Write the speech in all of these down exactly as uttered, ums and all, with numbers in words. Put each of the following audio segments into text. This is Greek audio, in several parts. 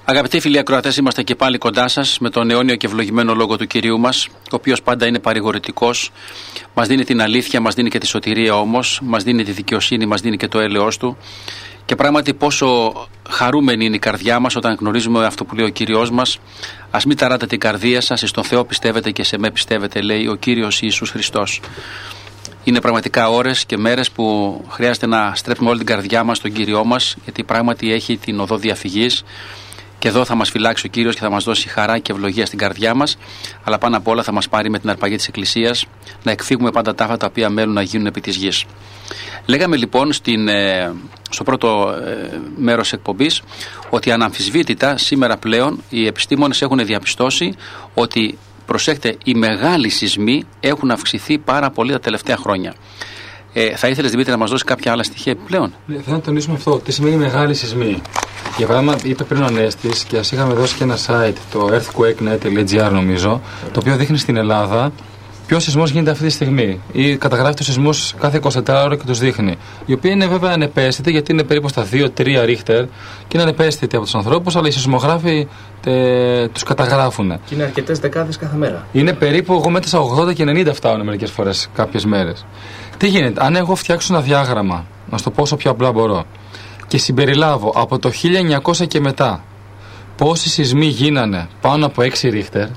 Αγαπητοί φίλοι ακροατές, είμαστε και πάλι κοντά σας με τον αιώνιο και ευλογημένο λόγο του Κυρίου μας, ο οποίος πάντα είναι παρηγορητικός, μας δίνει την αλήθεια, μας δίνει και τη σωτηρία όμως, μας δίνει τη δικαιοσύνη, μας δίνει και το έλεος του. Και πράγματι πόσο χαρούμενη είναι η καρδιά μας όταν γνωρίζουμε αυτό που λέει ο Κύριος μας. Ας μην ταράτε την καρδία σας, εις τον Θεό πιστεύετε και σε με πιστεύετε, λέει ο Κύριος Ιησούς Χριστός. Είναι πραγματικά ώρες και μέρες που χρειάζεται να στρέψουμε όλη την καρδιά μας στον Κύριό μας, γιατί πράγματι έχει την οδό διαφυγής. Και εδώ θα μας φυλάξει ο Κύριος και θα μας δώσει χαρά και ευλογία στην καρδιά μας, αλλά πάνω απ' όλα θα μας πάρει με την αρπαγή της Εκκλησίας να εκφύγουμε πάντα τα αυτά τα οποία μέλουν να γίνουν επί της γης. Λέγαμε λοιπόν στην, στο πρώτο μέρος εκπομπής ότι αναμφισβήτητα σήμερα πλέον οι επιστήμονες έχουν διαπιστώσει ότι, προσέχτε, οι μεγάλοι σεισμοί έχουν αυξηθεί πάρα πολύ τα τελευταία χρόνια. Ε, θα ήθελες, Δημήτρη, να μας δώσει κάποια άλλα στοιχεία επιπλέον? Ναι, θέλω να τονίσουμε αυτό. Τι σημαίνει μεγάλη σεισμή. Για παράδειγμα, είπε πριν ο Ανέστης και ας είχαμε δώσει και ένα site, το earthquakenet τελεία gr νομίζω, το οποίο δείχνει στην Ελλάδα ποιος σεισμός γίνεται αυτή τη στιγμή. Ή καταγράφει τους σεισμούς κάθε είκοσι τέσσερις ώρα και τους δείχνει. Οι οποίοι είναι βέβαια ανεπαίσθητοι, γιατί είναι περίπου στα δύο τρία ρίχτερ και είναι ανεπαίσθητοι από τους ανθρώπους, αλλά οι σεισμογράφοι ε, τους καταγράφουν. Και είναι αρκετές δεκάδες κάθε μέρα. Είναι περίπου, εγώ μέτρησα ογδόντα και ενενήντα φτάνουν μερικές φορές κάποιες μέρες. Τι γίνεται, αν εγώ φτιάξω ένα διάγραμμα, να στο πω όσο πιο απλά μπορώ, και συμπεριλάβω από το χίλια εννιακόσια και μετά πόσοι σεισμοί γίνανε πάνω από έξι ρίχτερ,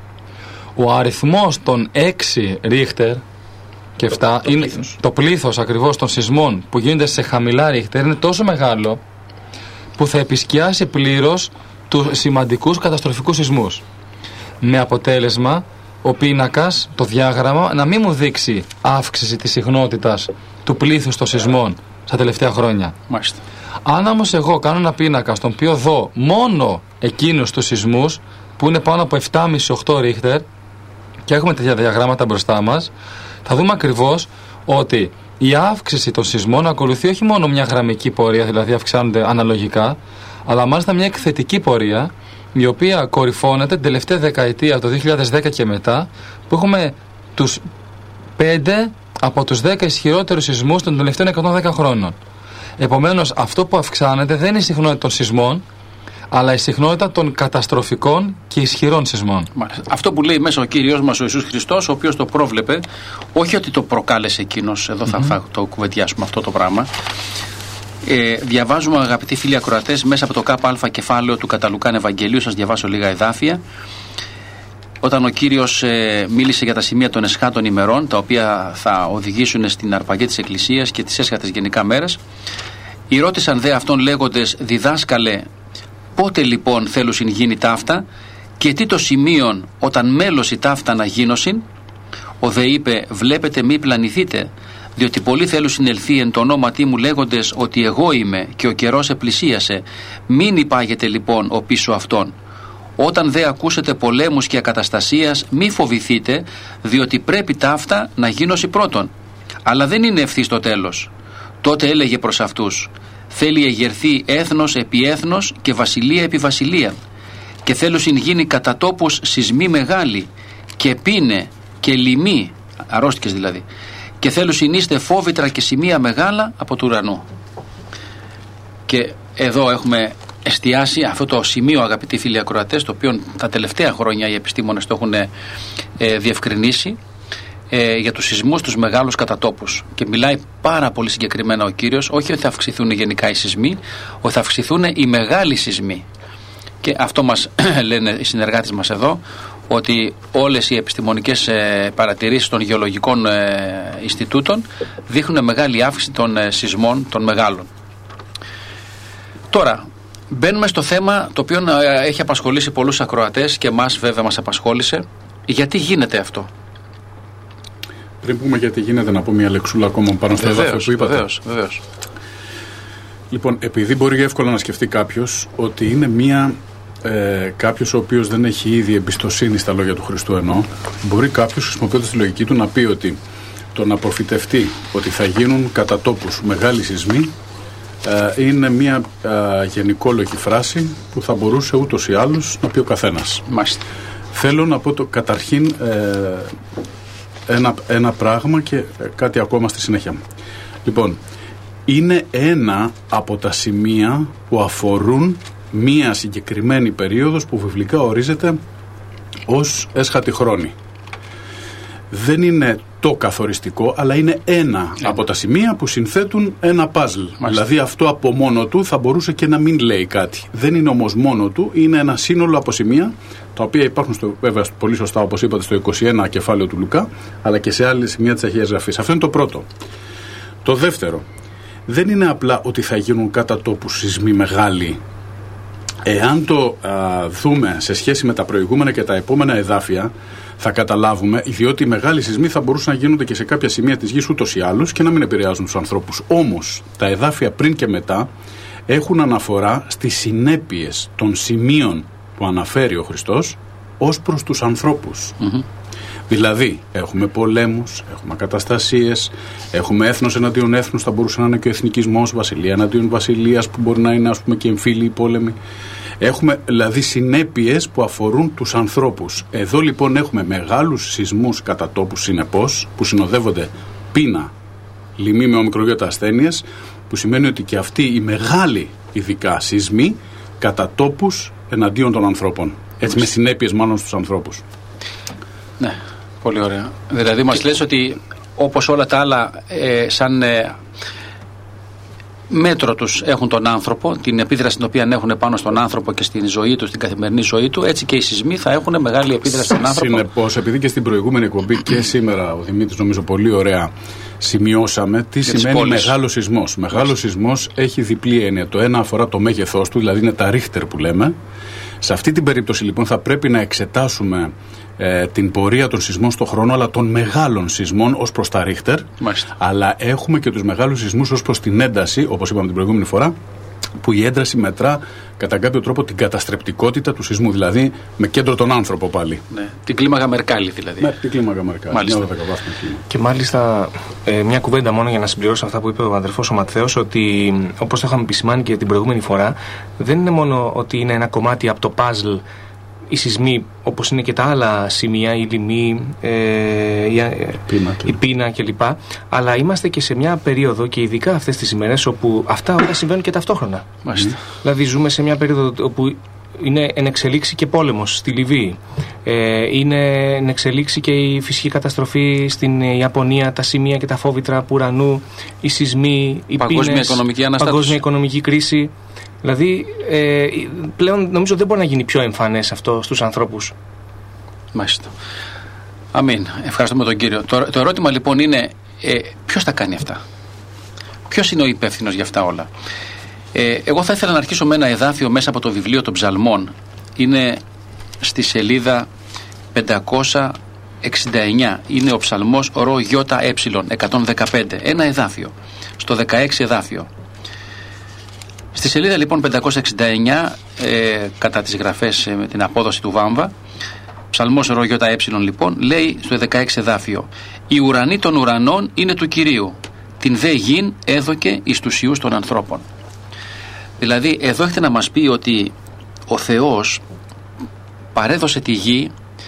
ο αριθμός των έξι ρίχτερ και επτά, το, το είναι πλήθος. Το πλήθος ακριβώς των σεισμών που γίνονται σε χαμηλά ρίχτερ είναι τόσο μεγάλο που θα επισκιάσει πλήρως τους σημαντικούς καταστροφικούς σεισμούς. Με αποτέλεσμα ο πίνακας, το διάγραμμα, να μην μου δείξει αύξηση της συχνότητας του πλήθους των σεισμών στα τελευταία χρόνια. Μάλιστα. Αν όμως εγώ κάνω ένα πίνακα στον οποίο δω μόνο εκείνους τους σεισμούς που είναι πάνω από επτά κόμμα πέντε οκτώ ρίχτερ και έχουμε τέτοια διαγράμματα μπροστά μας, θα δούμε ακριβώς ότι η αύξηση των σεισμών ακολουθεί όχι μόνο μια γραμμική πορεία, δηλαδή αυξάνονται αναλογικά, αλλά μάλιστα μια εκθετική πορεία, η οποία κορυφώνεται την τελευταία δεκαετία, από το δύο χιλιάδες δέκα και μετά, που έχουμε τους πέντε από τους δέκα ισχυρότερους σεισμούς των τελευταίων εκατόν δέκα χρόνων. Επομένως, αυτό που αυξάνεται δεν είναι η συχνότητα των σεισμών, αλλά η συχνότητα των καταστροφικών και ισχυρών σεισμών. Μάλιστα. Αυτό που λέει μέσα ο Κύριος μας ο Ιησούς Χριστός, ο οποίος το πρόβλεπε, όχι ότι το προκάλεσε εκείνος, εδώ θα, mm-hmm. θα το κουβεντιάσουμε αυτό το πράγμα. Ε, διαβάζουμε, αγαπητοί φίλοι ακροατές, μέσα από το ΚΑ κεφάλαιο του κατά Λουκάν Ευαγγελίου, σας διαβάσω λίγα εδάφια. Όταν ο Κύριος ε, μίλησε για τα σημεία των εσχάτων ημερών, τα οποία θα οδηγήσουν στην αρπαγή της Εκκλησίας και τις έσχατες γενικά μέρες, οι ρώτησαν δε αυτόν λέγοντες, διδάσκαλε, πότε λοιπόν θέλουσιν γίνει ταύτα και τι το σημείον όταν μέλος η ταύτα να γίνωσιν? Ο δε είπε, βλέπετε μη πλανηθείτε, διότι πολλοί θέλουν συνελθεί εν το ονόματί μου λέγοντες ότι εγώ είμαι και ο καιρός επλησίασε. Μην υπάγετε λοιπόν ο πίσω αυτόν. Όταν δε ακούσετε πολέμους και ακαταστασίας, μη φοβηθείτε, διότι πρέπει ταύτα να γίνωση πρώτον. Αλλά δεν είναι ευθύς το τέλος. Τότε έλεγε προς αυτούς, θέλει εγερθεί έθνος επί έθνος και βασιλεία επί βασιλεία. Και θέλουσιν γίνει κατά τόπους σεισμοί μεγάλοι και πίνε και λοιμοί, αρρώστικες δηλαδή, και θέλουσιν είστε φόβητρα και σημεία μεγάλα από του ουρανού. Και εδώ έχουμε εστιάσει αυτό το σημείο, αγαπητοί φίλοι ακροατές, το οποίο τα τελευταία χρόνια οι επιστήμονες το έχουν ε, διευκρινίσει, ε, για τους σεισμούς, τους μεγάλους κατατόπους. Και μιλάει πάρα πολύ συγκεκριμένα ο Κύριος, όχι ότι θα αυξηθούν γενικά οι σεισμοί, ότι θα αυξηθούν οι μεγάλοι σεισμοί. Και αυτό μας λένε οι συνεργάτες μας εδώ, ότι όλες οι επιστημονικές ε, παρατηρήσεις των γεωλογικών ε, Ινστιτούτων δείχνουν μεγάλη αύξηση των ε, σεισμών των μεγάλων. Τώρα, μπαίνουμε στο θέμα το οποίο ε, έχει απασχολήσει πολλούς ακροατές και εμάς βέβαια μας απασχόλησε. Γιατί γίνεται αυτό? Πριν πούμε γιατί γίνεται, να πω μια λεξούλα ακόμα πάνω στο εδάφιο που είπατε. Βεβαίως, βεβαίως. Λοιπόν, επειδή μπορεί εύκολα να σκεφτεί κάποιος ότι είναι μια... Ε, κάποιος ο οποίος δεν έχει ήδη εμπιστοσύνη στα λόγια του Χριστού, εννοώ, μπορεί κάποιος, χρησιμοποιώντας τη λογική του, να πει ότι το να προφητευτεί ότι θα γίνουν κατά τόπους μεγάλοι σεισμοί ε, είναι μια ε, γενικόλογη φράση που θα μπορούσε ούτως ή άλλως να πει ο καθένας. Μάλιστα. Θέλω να πω το, καταρχήν ε, ένα, ένα πράγμα και κάτι ακόμα στη συνέχεια. Λοιπόν, είναι ένα από τα σημεία που αφορούν μία συγκεκριμένη περίοδος που βιβλικά ορίζεται ως έσχατη χρόνη. Δεν είναι το καθοριστικό, αλλά είναι ένα yeah. από τα σημεία που συνθέτουν ένα παζλ. Δηλαδή αυτό από μόνο του θα μπορούσε και να μην λέει κάτι. Δεν είναι όμως μόνο του, είναι ένα σύνολο από σημεία, τα οποία υπάρχουν στο, βέβαια πολύ σωστά όπως είπατε στο είκοσι ένα κεφάλαιο του Λουκά, αλλά και σε άλλες σημεία της Αγίας Γραφής. Αυτό είναι το πρώτο. Το δεύτερο, δεν είναι απλά ότι θα γίνουν κατά τόπου σεισμοί μεγάλοι. Εάν το α, δούμε σε σχέση με τα προηγούμενα και τα επόμενα εδάφια, θα καταλάβουμε, διότι οι μεγάλοι σεισμοί θα μπορούσαν να γίνονται και σε κάποια σημεία της γης ούτως ή άλλως και να μην επηρεάζουν τους ανθρώπους. Όμως, τα εδάφια πριν και μετά έχουν αναφορά στις συνέπειες των σημείων που αναφέρει ο Χριστός ως προς τους ανθρώπους. Mm-hmm. Δηλαδή, έχουμε πολέμους, έχουμε καταστασίες, έχουμε έθνος εναντίον έθνους, θα μπορούσε να είναι και ο εθνικισμός, βασιλεία εναντίον βασιλείας, που μπορεί να είναι, ας πούμε, και εμφύλιοι πόλεμοι. Έχουμε δηλαδή συνέπειες που αφορούν τους ανθρώπους. Εδώ λοιπόν έχουμε μεγάλους σεισμούς κατά τόπους συνεπώς, που συνοδεύονται πείνα, λοιμοί με ομικρογιώτα ασθένειες, που σημαίνει ότι και αυτοί οι μεγάλοι ειδικά σεισμοί κατά τόπους εναντίον των ανθρώπων. Έτσι, με συνέπειες μάλλον στους ανθρώπους. Ναι, πολύ ωραία. Δηλαδή μας λες ότι όπως όλα τα άλλα ε, σαν ε, μέτρο τους έχουν τον άνθρωπο, την επίδραση την οποία έχουν πάνω στον άνθρωπο και στην ζωή του, στην καθημερινή ζωή του, έτσι και οι σεισμοί θα έχουν μεγάλη επίδραση στον άνθρωπο. Συνεπώς, επειδή και στην προηγούμενη εκπομπή και σήμερα ο Δημήτρης νομίζω πολύ ωραία σημειώσαμε τι για σημαίνει μεγάλος σεισμός. Μεγάλος σεισμός έχει διπλή έννοια. Το ένα αφορά το μέγεθός του, δηλαδή είναι τα ρίχτερ που λέμε. Σε αυτή την περίπτωση λοιπόν θα πρέπει να εξετάσουμε ε, την πορεία των σεισμών στον χρόνο, αλλά των μεγάλων σεισμών ως προς τα ρίχτερ. Μάλιστα. Αλλά έχουμε και τους μεγάλους σεισμούς ως προς την ένταση, όπως είπαμε την προηγούμενη φορά, που η ένταση μετρά κατά κάποιο τρόπο την καταστρεπτικότητα του σεισμού, δηλαδή με κέντρο τον άνθρωπο πάλι. Ναι, την κλίμακα Μερκάλη δηλαδή. Ναι, την κλίμακα Μερκάλη. Μάλιστα. Και μάλιστα ε, μια κουβέντα μόνο για να συμπληρώσω αυτά που είπε ο αδερφός ο Ματθαίος, ότι όπως το είχαμε επισημάνει και την προηγούμενη φορά, δεν είναι μόνο ότι είναι ένα κομμάτι από το παζλ οι σεισμοί, όπως είναι και τα άλλα σημεία, η λοιμή, ε, η, πείνα, η πείνα κλπ. Αλλά είμαστε και σε μια περίοδο, και ειδικά αυτές τις ημέρες, όπου αυτά όλα συμβαίνουν και ταυτόχρονα. Μάλιστα. Δηλαδή ζούμε σε μια περίοδο όπου είναι εν εξελίξει και πόλεμος στη Λιβύη. Ε, είναι εν εξελίξει και η φυσική καταστροφή στην Ιαπωνία, τα σημεία και τα φόβητρα από ουρανού, οι σεισμοί, οι παγκόσμια πίνες, οικονομική παγκόσμια οικονομική κρίση. Δηλαδή, ε, πλέον νομίζω δεν μπορεί να γίνει πιο εμφανές αυτό στους ανθρώπους. Μάλιστα. Αμήν. Ευχαριστούμε τον Κύριο. Το, το ερώτημα λοιπόν είναι, ε, ποιος τα κάνει αυτά? Ποιος είναι ο υπεύθυνος για αυτά όλα? Ε, εγώ θα ήθελα να αρχίσω με ένα εδάφιο μέσα από το βιβλίο των Ψαλμών. Είναι στη σελίδα πεντακόσια εξήντα εννιά. Είναι ο ψαλμός ρο γιώτα ε εκατόν δεκαπέντε. Ένα εδάφιο. Στο δεκαέξι εδάφιο. Στη σελίδα λοιπόν πεντακόσια εξήντα εννιά, ε, κατά τις γραφές ε, με την απόδοση του Βάμβα, ψαλμός ρο γιώτα ε λοιπόν, λέει στο δεκαέξι εδάφιο: «Η ουρανή των ουρανών είναι του Κυρίου, την δε γην έδωκε εις τους ιούς των ανθρώπων». Δηλαδή εδώ έχετε να μας πει ότι ο Θεός παρέδωσε τη γη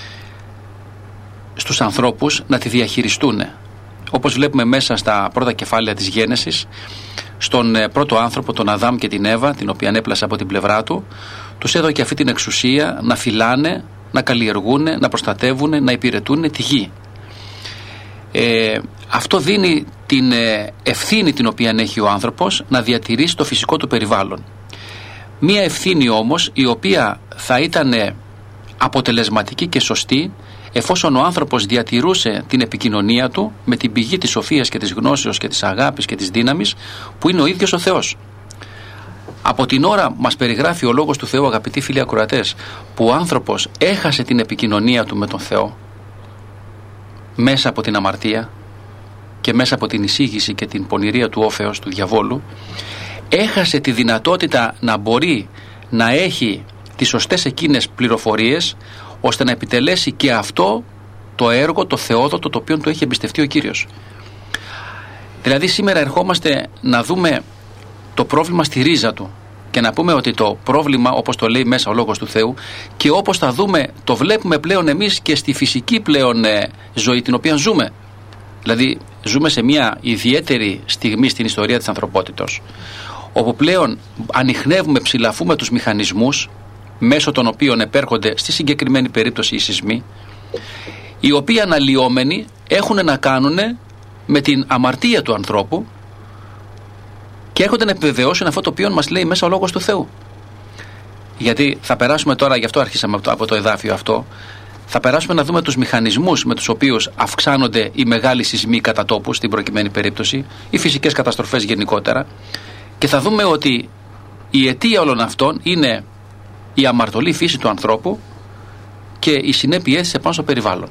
στους ανθρώπους να τη διαχειριστούν. Όπως βλέπουμε μέσα στα πρώτα κεφάλαια της Γένεσης, στον πρώτο άνθρωπο, τον Αδάμ και την Εύα, την οποία έπλασε από την πλευρά του, τους έδωκε αυτή την εξουσία να φυλάνε, να καλλιεργούν, να προστατεύουν, να υπηρετούν τη γη. Ε, αυτό δίνει την ευθύνη την οποία έχει ο άνθρωπος να διατηρήσει το φυσικό του περιβάλλον. Μία ευθύνη όμως η οποία θα ήταν αποτελεσματική και σωστή εφόσον ο άνθρωπος διατηρούσε την επικοινωνία του με την πηγή της σοφίας και της γνώσεως και της αγάπης και της δύναμης που είναι ο ίδιος ο Θεός. Από την ώρα μας περιγράφει ο Λόγος του Θεού, αγαπητοί φίλοι ακροατές, που ο άνθρωπος έχασε την επικοινωνία του με τον Θεό μέσα από την αμαρτία και μέσα από την εισήγηση και την πονηρία του όφεως του διαβόλου, έχασε τη δυνατότητα να μπορεί να έχει τις σωστές εκείνες πληροφορίες ώστε να επιτελέσει και αυτό το έργο, το θεόδοτο, το οποίο του έχει εμπιστευτεί ο Κύριος. Δηλαδή σήμερα ερχόμαστε να δούμε το πρόβλημα στη ρίζα του και να πούμε ότι το πρόβλημα, όπως το λέει μέσα ο Λόγος του Θεού, και όπως θα δούμε, το βλέπουμε πλέον εμείς και στη φυσική πλέον ε, ζωή την οποία ζούμε. Δηλαδή ζούμε σε μια ιδιαίτερη στιγμή στην ιστορία της ανθρωπότητος, όπου πλέον ανιχνεύουμε, ψηλαφούμε τους μηχανισμούς μέσω των οποίων επέρχονται στη συγκεκριμένη περίπτωση οι σεισμοί, οι οποίοι αναλυόμενοι έχουν να κάνουν με την αμαρτία του ανθρώπου και έρχονται να επιβεβαιώσουν αυτό το οποίο μας λέει μέσα ο Λόγος του Θεού. Γιατί θα περάσουμε τώρα, γι' αυτό αρχίσαμε από το εδάφιο αυτό, θα περάσουμε να δούμε τους μηχανισμούς με τους οποίους αυξάνονται οι μεγάλοι σεισμοί κατά τόπου, στην προκειμένη περίπτωση, οι φυσικές καταστροφές γενικότερα, και θα δούμε ότι η αιτία όλων αυτών είναι η αμαρτωλή φύση του ανθρώπου και οι συνέπειες επάνω στο περιβάλλον.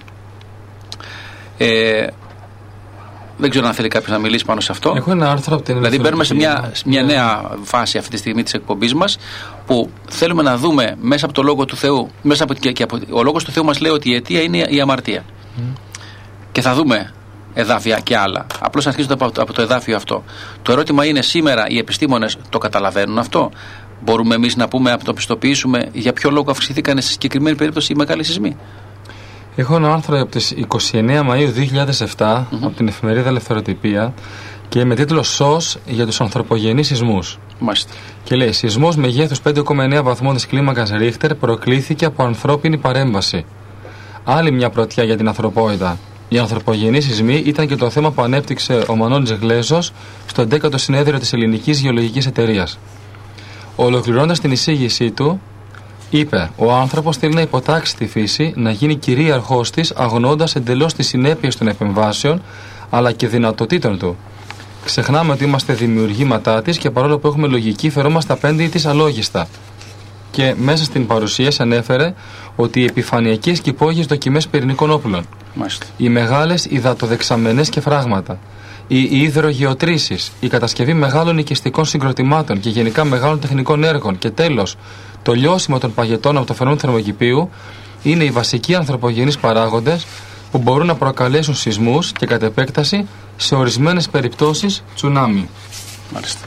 Ε, δεν ξέρω αν θέλει κάποιος να μιλήσει πάνω σε αυτό. Έχω ένα άρθρο από την Δηλαδή μπαίνουμε σε μια, μια νέα φάση αυτή τη στιγμή της εκπομπής μας, που θέλουμε να δούμε μέσα από το Λόγο του Θεού, μέσα από, και, και από, ο Λόγος του Θεού μας λέει ότι η αιτία είναι η αμαρτία. Mm. Και θα δούμε εδάφια και άλλα. Απλώς αρχίζονται από, από το εδάφιο αυτό. Το ερώτημα είναι, σήμερα οι επιστήμονες το καταλαβαίνουν αυτό? Μπορούμε εμείς να πούμε, να το πιστοποιήσουμε για ποιο λόγο αυξηθήκαν σε συγκεκριμένη περίπτωση οι μεγάλοι σεισμοί? Έχω ένα άρθρο από τις εικοστή ενάτη Μαΐου δύο χιλιάδες επτά mm-hmm. από την εφημερίδα Ελευθεροτυπία και με τίτλο «ΣΟΣ για τους ανθρωπογενείς σεισμούς». Μάλιστα. Και λέει: σεισμός μεγέθους πέντε κόμμα εννέα βαθμών της κλίμακας Ρίχτερ προκλήθηκε από ανθρώπινη παρέμβαση. Άλλη μια πρωτιά για την ανθρωπότητα. Οι ανθρωπογενείς σεισμοί ήταν και το θέμα που ανέπτυξε ο Μανώλης Γλέζος στο έντεκατο συνέδριο της Ελληνικής Γεωλογικής Εταιρείας. Ολοκληρώνοντας την εισήγησή του, είπε: ο άνθρωπος θέλει να υποτάξει τη φύση, να γίνει κυρίαρχός της, αγνοώντας εντελώς τις συνέπειες των επεμβάσεων αλλά και δυνατοτήτων του. Ξεχνάμε ότι είμαστε δημιουργήματά της και παρόλο που έχουμε λογική, φερόμαστε απέναντι της αλόγιστα. Και μέσα στην παρουσίαση ανέφερε ότι οι επιφανειακές και υπόγειες δοκιμές πυρηνικών όπλων, Μάλιστα. οι μεγάλες υδατοδεξαμενές και φράγματα, οι υδρογεωτρήσεις, η κατασκευή μεγάλων οικιστικών συγκροτημάτων και γενικά μεγάλων τεχνικών έργων και τέλος το λιώσιμο των παγετών από το φαινόμενο θερμοκηπίου είναι οι βασικοί ανθρωπογενείς παράγοντες που μπορούν να προκαλέσουν σεισμούς και κατ' επέκταση σε ορισμένες περιπτώσεις τσουνάμι. Μάλιστα.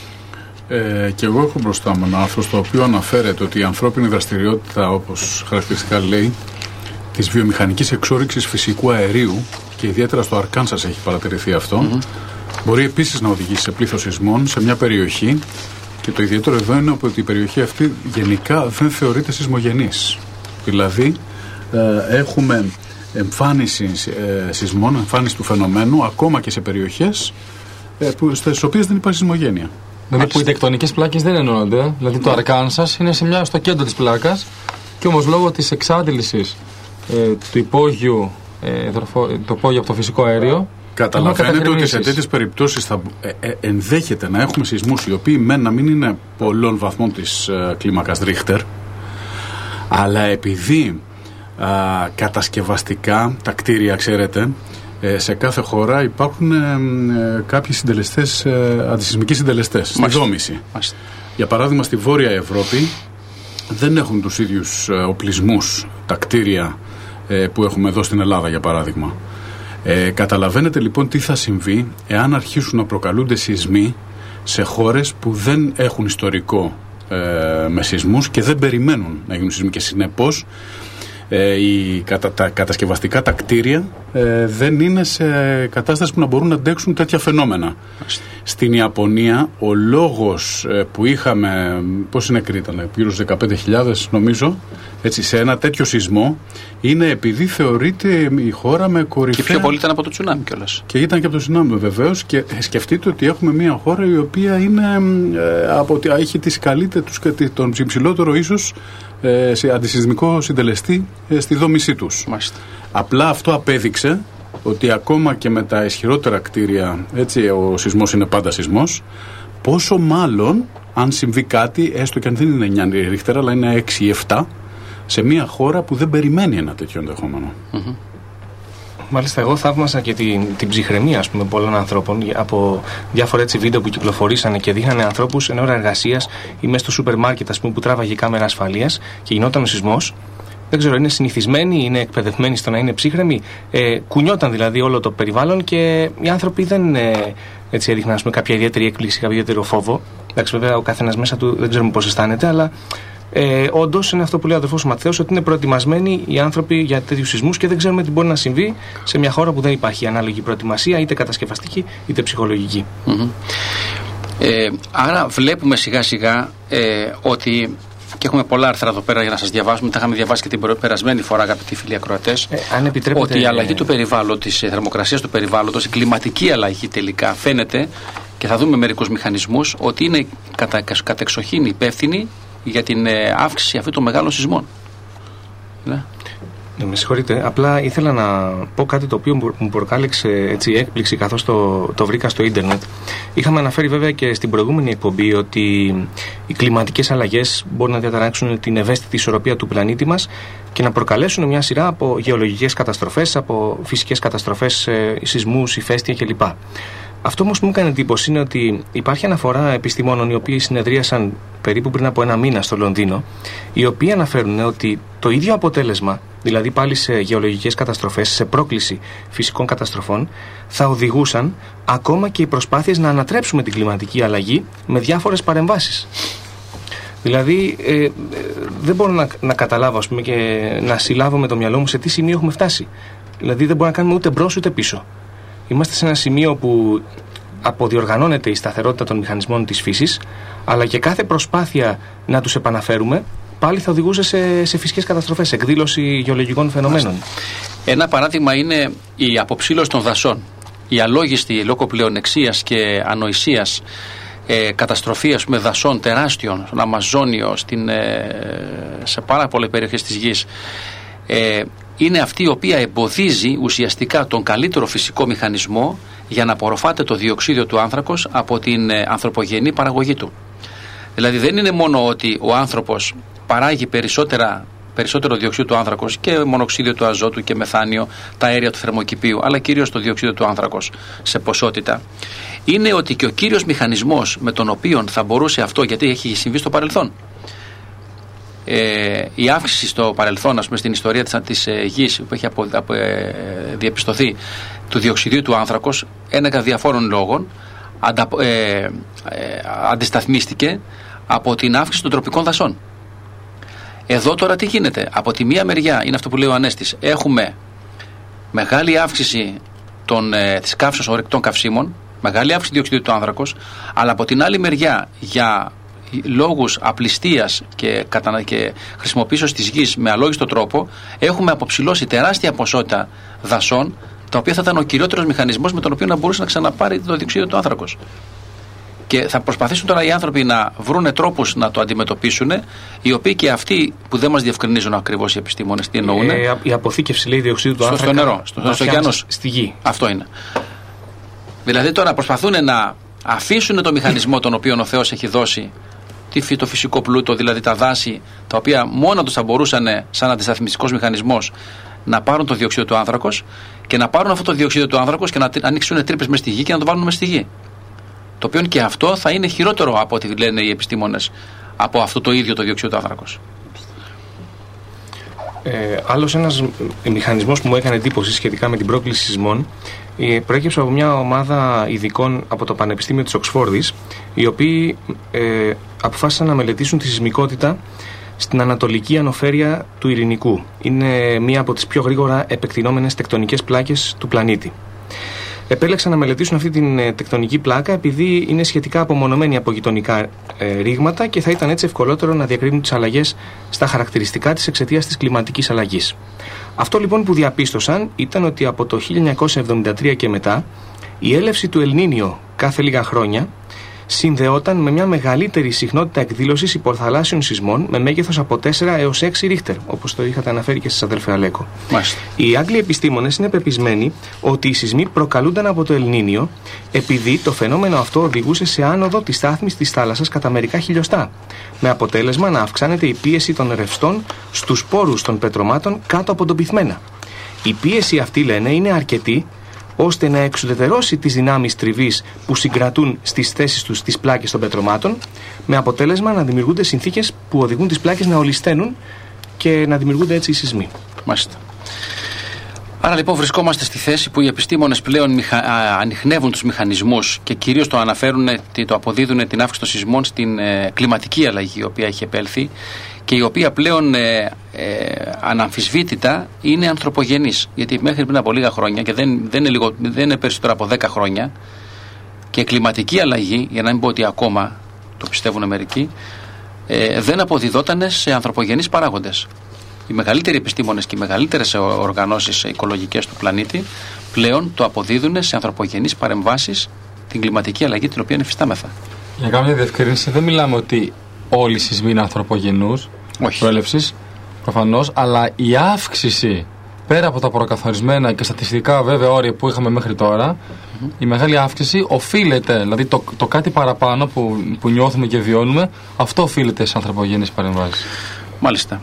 Ε, και εγώ έχω μπροστά μου ένα άρθρο στο οποίο αναφέρεται ότι η ανθρώπινη δραστηριότητα, όπως χαρακτηριστικά λέει, της βιομηχανικής εξόρυξης φυσικού αερίου, και ιδιαίτερα στο Αρκάνσας έχει παρατηρηθεί αυτό, mm-hmm. μπορεί επίσης να οδηγήσει σε πλήθος σεισμών σε μια περιοχή, και το ιδιαίτερο εδώ είναι ότι η περιοχή αυτή γενικά δεν θεωρείται σεισμογενής. Δηλαδή ε, έχουμε εμφάνιση ε, σεισμών, εμφάνιση του φαινομένου ακόμα και σε περιοχές ε, που, στις οποίες δεν υπάρχει σεισμογένεια. Δηλαδή που οι τεκτονικές πλάκες δεν ενώνονται. Δηλαδή το Αρκάνσας είναι σε μια, στο κέντρο της πλάκας, και όμως λόγω της εξάντλησης ε, του υπόγειου, ε, το υπόγειο από το φυσικό αέριο, καταλαβαίνετε ότι σε τέτοιες περιπτώσεις θα ε, ε, ενδέχεται να έχουμε σεισμούς οι οποίοι μεν να μην είναι πολλών βαθμών της ε, κλίμακας Ρίχτερ, αλλά επειδή α, κατασκευαστικά τα κτίρια, ξέρετε, ε, σε κάθε χώρα υπάρχουν ε, ε, κάποιοι συντελεστές, ε, αντισεισμικοί συντελεστές στη δόμηση. Μάλιστα. Για παράδειγμα, στη Βόρεια Ευρώπη δεν έχουν τους ίδιους ε, οπλισμούς τα κτίρια ε, που έχουμε εδώ στην Ελλάδα, για παράδειγμα. Ε, καταλαβαίνετε λοιπόν τι θα συμβεί εάν αρχίσουν να προκαλούνται σεισμοί σε χώρες που δεν έχουν ιστορικό ε, με σεισμούς και δεν περιμένουν να γίνουν σεισμοί, και συνεπώς ε, οι, κατα, τα κατασκευαστικά τα κτίρια ε, δεν είναι σε κατάσταση που να μπορούν να αντέξουν τέτοια φαινόμενα. Στην Ιαπωνία ο λόγος ε, που είχαμε, πόσοι νεκροί ήταν, γύρω στους δεκαπέντε χιλιάδες νομίζω, έτσι, σε ένα τέτοιο σεισμό, είναι επειδή θεωρείται η χώρα με κορυφαία. Και πιο πολύ ήταν από το τσουνάμι κιόλας. Και ήταν και από το τσουνάμι βεβαίως. Και σκεφτείτε ότι έχουμε μια χώρα η οποία είναι, ε, από, έχει τις καλύτερες, τον υψηλότερο ίσως ε, σε αντισεισμικό συντελεστή ε, στη δόμησή τους. Μάλιστα. Απλά αυτό απέδειξε ότι ακόμα και με τα ισχυρότερα κτίρια, έτσι, ο σεισμός είναι πάντα σεισμός, πόσο μάλλον αν συμβεί κάτι, έστω και αν δεν είναι εννιά Ρίχτερ, αλλά είναι έξι ή επτά, σε μια χώρα που δεν περιμένει ένα τέτοιο ενδεχόμενο. Mm-hmm. Μάλιστα, εγώ θαύμασα και την, την ψυχραιμία, ας πούμε, πολλών ανθρώπων από διάφορα έτσι βίντεο που κυκλοφορήσανε και δείχνανε ανθρώπους εν ώρα εργασίας ή μέσα στο σούπερ μάρκετ, ας πούμε, που τράβαγε η κάμερα ασφαλείας και γινόταν ο σεισμός. Δεν ξέρω, είναι συνηθισμένοι, είναι εκπαιδευμένοι στο να είναι ψύχρεμοι. Ε, κουνιόταν δηλαδή όλο το περιβάλλον και οι άνθρωποι δεν ε, έτσι έδειχναν, ας πούμε, κάποια ιδιαίτερη έκπληξη, κάποιο ιδιαίτερο φόβο. Εντάξει, βέβαια, ο καθένας μέσα του δεν ξέρουμε πώς αισθάνεται, αλλά ε, όντως είναι αυτό που λέει ο αδερφός Ματθαίος, ότι είναι προετοιμασμένοι οι άνθρωποι για τέτοιους σεισμούς και δεν ξέρουμε τι μπορεί να συμβεί σε μια χώρα που δεν υπάρχει ανάλογη προετοιμασία, είτε κατασκευαστική είτε ψυχολογική. Mm-hmm. Ε, άρα βλέπουμε σιγά σιγά ε, ότι, και έχουμε πολλά άρθρα εδώ πέρα για να σας διαβάσουμε, τα είχαμε διαβάσει και την περασμένη φορά, αγαπητοί φίλοι ακροατές, ε, αν επιτρέπετε, ότι η αλλαγή του περιβάλλοντος, της θερμοκρασίας του περιβάλλοντος, η κλιματική αλλαγή τελικά φαίνεται, και θα δούμε μερικούς μηχανισμούς, ότι είναι κατα, κατεξοχήν υπεύθυνη για την ε, αύξηση αυτών των μεγάλων σεισμών. Ναι. Ναι, με συγχωρείτε. Απλά ήθελα να πω κάτι το οποίο μου προκάλεσε έτσι, έκπληξη καθώς το, το βρήκα στο ίντερνετ. Είχαμε αναφέρει βέβαια και στην προηγούμενη εκπομπή ότι οι κλιματικές αλλαγές μπορούν να διαταράξουν την ευαίσθητη ισορροπία του πλανήτη μας και να προκαλέσουν μια σειρά από γεωλογικές καταστροφές, από φυσικές καταστροφές, σεισμούς, ηφαίστεια κλπ. Αυτό όμως που μου έκανε εντύπωση είναι ότι υπάρχει αναφορά επιστημόνων οι οποίοι συνεδρίασαν περίπου πριν από ένα μήνα στο Λονδίνο, οι οποίοι αναφέρουν ότι το ίδιο αποτέλεσμα, δηλαδή πάλι σε γεωλογικές καταστροφές, σε πρόκληση φυσικών καταστροφών, θα οδηγούσαν ακόμα και οι προσπάθειες να ανατρέψουμε την κλιματική αλλαγή με διάφορες παρεμβάσεις. Δηλαδή ε, ε, δεν μπορώ να, να καταλάβω, ας πούμε, και να συλλάβω με το μυαλό μου σε τι σημείο έχουμε φτάσει. Δηλαδή δεν μπορούμε να κάνουμε ούτε μπρος ούτε πίσω. Είμαστε σε ένα σημείο που αποδιοργανώνεται η σταθερότητα των μηχανισμών της φύσης, αλλά και κάθε προσπάθεια να τους επαναφέρουμε πάλι θα οδηγούσε σε, σε φυσικές καταστροφές, σε εκδήλωση γεωλογικών φαινομένων. Ένα παράδειγμα είναι η αποψήλωση των δασών. Η αλόγιστη λόγω πλεονεξίας και ανοησίας ε, καταστροφή, ας πούμε, δασών τεράστιων στον Αμαζόνιο, στην, ε, σε πάρα πολλές περιοχές της γης, ε, είναι αυτή η οποία εμποδίζει ουσιαστικά τον καλύτερο φυσικό μηχανισμό για να απορροφάται το διοξείδιο του άνθρακος από την ε, ανθρωπογενή παραγωγή του. Δηλαδή δεν είναι μόνο ότι ο άνθρωπος παράγει περισσότερα, περισσότερο διοξείδιο του άνθρακος και μονοξίδιο του αζότου και μεθάνιο, τα αέρια του θερμοκηπίου, αλλά κυρίως το διοξείδιο του άνθρακος σε ποσότητα. Είναι ότι και ο κύριος μηχανισμός με τον οποίο θα μπορούσε αυτό, γιατί έχει συμβεί στο παρελθόν, Ε, η αύξηση στο παρελθόν, ας πούμε, στην ιστορία της, της ε, γης που έχει απο, απο, ε, διαπιστωθεί του διοξιδίου του άνθρακος, ένεκα διαφόρων λόγων αντα, ε, ε, αντισταθμίστηκε από την αύξηση των τροπικών δασών. Εδώ τώρα τι γίνεται? Από τη μία μεριά είναι αυτό που λέει ο Ανέστης, έχουμε μεγάλη αύξηση των, ε, της καύσεως ορυκτών καυσίμων, μεγάλη αύξηση διοξιδίου του άνθρακος, αλλά από την άλλη μεριά για λόγους απληστίας και, κατανα... και χρησιμοποίησης της γης με αλόγιστο τρόπο έχουμε αποψηλώσει τεράστια ποσότητα δασών, τα οποία θα ήταν ο κυριότερος μηχανισμός με τον οποίο να μπορούσε να ξαναπάρει το διοξείδιο του άνθρακος. Και θα προσπαθήσουν τώρα οι άνθρωποι να βρούνε τρόπους να το αντιμετωπίσουν, οι οποίοι και αυτοί που δεν μας διευκρινίζουν ακριβώς οι επιστήμονες τι εννοούν. Ε, η αποθήκευση, λέει, διοξείδιου του άνθρακα στο νερό, στο, στο ωκεανός, στη γη. Αυτό είναι. Δηλαδή τώρα προσπαθούν να αφήσουν το μηχανισμό τον οποίο ο Θεός έχει δώσει, το φυσικό πλούτο, δηλαδή τα δάση, τα οποία μόνο τους θα μπορούσαν σαν αντισταθμιστικός μηχανισμός να πάρουν το διοξείδιο του άνθρακος και να πάρουν αυτό το διοξείδιο του άνθρακος και να ανοίξουν τρύπες μες στη γη και να το βάλουν μες στη γη. Το οποίο και αυτό θα είναι χειρότερο από ό,τι λένε οι επιστήμονες από αυτό το ίδιο το διοξείδιο του άνθρακος. Ε, άλλος ένας μηχανισμός που μου έκανε εντύπωση σχετικά με την πρόκληση σεισμών ε, προέκυψε από μια ομάδα ειδικών από το Πανεπιστήμιο της Οξφόρδης, οι οποίοι ε, αποφάσισαν να μελετήσουν τη σεισμικότητα στην ανατολική ανοφέρεια του Ειρηνικού. Είναι μία από τις πιο γρήγορα επεκτηνόμενες τεκτονικές πλάκες του πλανήτη. Επέλεξαν να μελετήσουν αυτή την τεκτονική πλάκα επειδή είναι σχετικά απομονωμένη από γειτονικά ε, ρήγματα και θα ήταν έτσι ευκολότερο να διακρίνουν τις αλλαγές στα χαρακτηριστικά της εξαιτίας της κλιματικής αλλαγής. Αυτό λοιπόν που διαπίστωσαν ήταν ότι από το χίλια εννιακόσια εβδομήντα τρία και μετά η έλευση του Ελνίνιο κάθε λίγα χρόνια συνδεόταν με μια μεγαλύτερη συχνότητα εκδήλωσης υπορθαλάσσιων σεισμών με μέγεθος από τέσσερα έως έξι ρίχτερ, όπως το είχατε αναφέρει και στις αδέλφια Αλέκο. Μάλιστα. Οι Άγγλοι επιστήμονες είναι πεπισμένοι ότι οι σεισμοί προκαλούνταν από το Ελνίνιο επειδή το φαινόμενο αυτό οδηγούσε σε άνοδο της στάθμης της θάλασσας κατά μερικά χιλιοστά, με αποτέλεσμα να αυξάνεται η πίεση των ρευστών στους πόρους των πετρωμάτων κάτω από τον πυθμένα. Η πίεση αυτή, λένε, είναι αρκετή ώστε να εξουδετερώσει τις δυνάμεις τριβής που συγκρατούν στις θέσεις τους τις πλάκες των πετρωμάτων, με αποτέλεσμα να δημιουργούνται συνθήκες που οδηγούν τις πλάκες να ολισθαίνουν και να δημιουργούνται έτσι οι σεισμοί. Μάλιστα. Άρα λοιπόν βρισκόμαστε στη θέση που οι επιστήμονες πλέον μηχα... ανιχνεύουν τους μηχανισμούς και κυρίως το αναφέρουν, το αποδίδουν την αύξηση των σεισμών στην ε, κλιματική αλλαγή η οποία έχει επέλθει και η οποία πλέον ε, ε, αναμφισβήτητα είναι ανθρωπογενής. Γιατί μέχρι πριν από λίγα χρόνια, και δεν, δεν, είναι, λίγο, δεν είναι περισσότερο από δέκα χρόνια, Και κλιματική αλλαγή, για να μην πω ότι ακόμα το πιστεύουν μερικοί, ε, δεν αποδιδόταν σε ανθρωπογενείς παράγοντες. Οι μεγαλύτεροι επιστήμονες και οι μεγαλύτερες οργανώσεις οικολογικές του πλανήτη πλέον το αποδίδουν σε ανθρωπογενείς παρεμβάσεις την κλιματική αλλαγή την οποία υφιστάμεθα. Για κάμια διευκρίνηση, δεν μιλάμε ότι όλοι οι σεισμοί είναι ανθρωπογενούς προέλευσης, προφανώς, αλλά η αύξηση πέρα από τα προκαθορισμένα και στατιστικά βέβαια όρια που είχαμε μέχρι τώρα, mm-hmm. η μεγάλη αύξηση οφείλεται, δηλαδή το, το κάτι παραπάνω που, που νιώθουμε και βιώνουμε, αυτό οφείλεται σε ανθρωπογενείς παρεμβάσεις. Μάλιστα.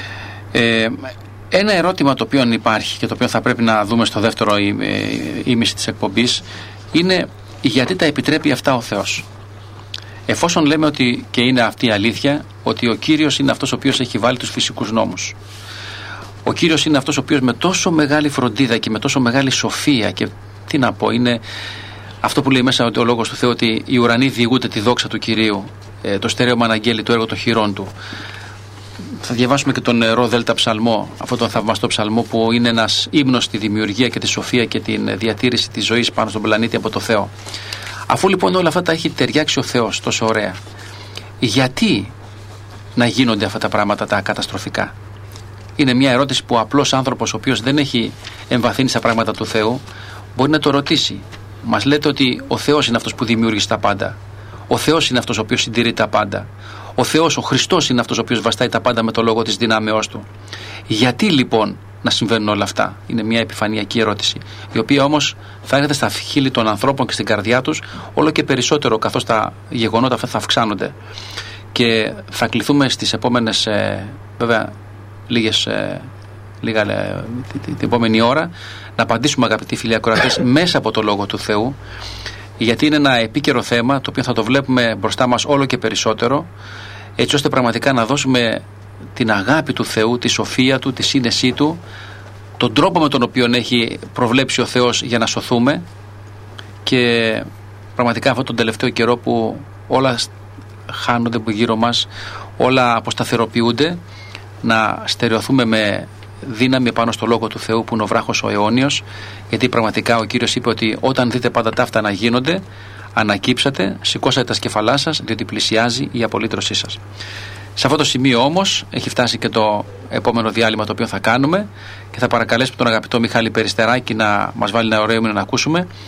Ε, ένα ερώτημα το οποίο υπάρχει και το οποίο θα πρέπει να δούμε στο δεύτερο ήμιση της εκπομπής είναι γιατί τα επιτρέπει αυτά ο Θεός. Εφόσον λέμε ότι, και είναι αυτή η αλήθεια, ότι ο Κύριος είναι αυτός ο οποίος έχει βάλει τους φυσικούς νόμους. Ο Κύριος είναι αυτός ο οποίος με τόσο μεγάλη φροντίδα και με τόσο μεγάλη σοφία, και τι να πω, είναι αυτό που λέει μέσα ο λόγος του Θεού, ότι οι ουρανοί διηγούνται τη δόξα του Κυρίου, το στερέωμα αναγγέλει το έργο των χειρών του. Θα διαβάσουμε και τον ρο δέλτα ψαλμό, αυτόν τον θαυμαστό ψαλμό που είναι ένας ύμνος στη δημιουργία και τη σοφία και την διατήρηση της ζωής πάνω στον πλανήτη από το Θεό. Αφού λοιπόν όλα αυτά τα έχει ταιριάξει ο Θεός τόσο ωραία, γιατί να γίνονται αυτά τα πράγματα τα καταστροφικά? Είναι μια ερώτηση που ο απλός άνθρωπος, ο οποίος δεν έχει εμβαθύνει στα πράγματα του Θεού, μπορεί να το ρωτήσει. Μας λέτε ότι ο Θεός είναι αυτός που δημιούργησε τα πάντα. Ο Θεός είναι αυτός ο οποίος συντηρεί τα πάντα. Ο Θεός, ο Χριστός είναι αυτός ο οποίος βαστάει τα πάντα με το λόγο της δυνάμεώς του. Γιατί λοιπόν να συμβαίνουν όλα αυτά? Είναι μια επιφανειακή ερώτηση, η οποία όμως θα έρχεται στα χείλη των ανθρώπων και στην καρδιά τους όλο και περισσότερο, καθώς τα γεγονότα αυτά θα αυξάνονται. Και θα κληθούμε στις επόμενες, ε, βέβαια, λίγες, ε, λίγα, ε, την, την επόμενη ώρα να απαντήσουμε, αγαπητοί φίλοι ακροατές, μέσα από το Λόγο του Θεού, γιατί είναι ένα επίκαιρο θέμα το οποίο θα το βλέπουμε μπροστά μας όλο και περισσότερο, έτσι ώστε πραγματικά να δώσουμε την αγάπη του Θεού, τη σοφία του, τη σύνεσή του, τον τρόπο με τον οποίο έχει προβλέψει ο Θεός για να σωθούμε. Και πραγματικά αυτόν τον τελευταίο καιρό που όλα χάνονται από γύρω μας, όλα αποσταθεροποιούνται, να στερεωθούμε με δύναμη πάνω στο Λόγο του Θεού που είναι ο βράχος ο αιώνιος, γιατί πραγματικά ο Κύριος είπε ότι όταν δείτε πάντα τα αυτά να γίνονται, ανακύψατε, σηκώσατε τα σκεφαλά σας, διότι πλησιάζει η απολύτρωσή σας. Σε αυτό το σημείο όμως έχει φτάσει και το επόμενο διάλειμμα το οποίο θα κάνουμε, και θα παρακαλέσουμε τον αγαπητό Μιχάλη Περιστεράκη να μας βάλει ένα ωραίο ύμνο να ακούσουμε.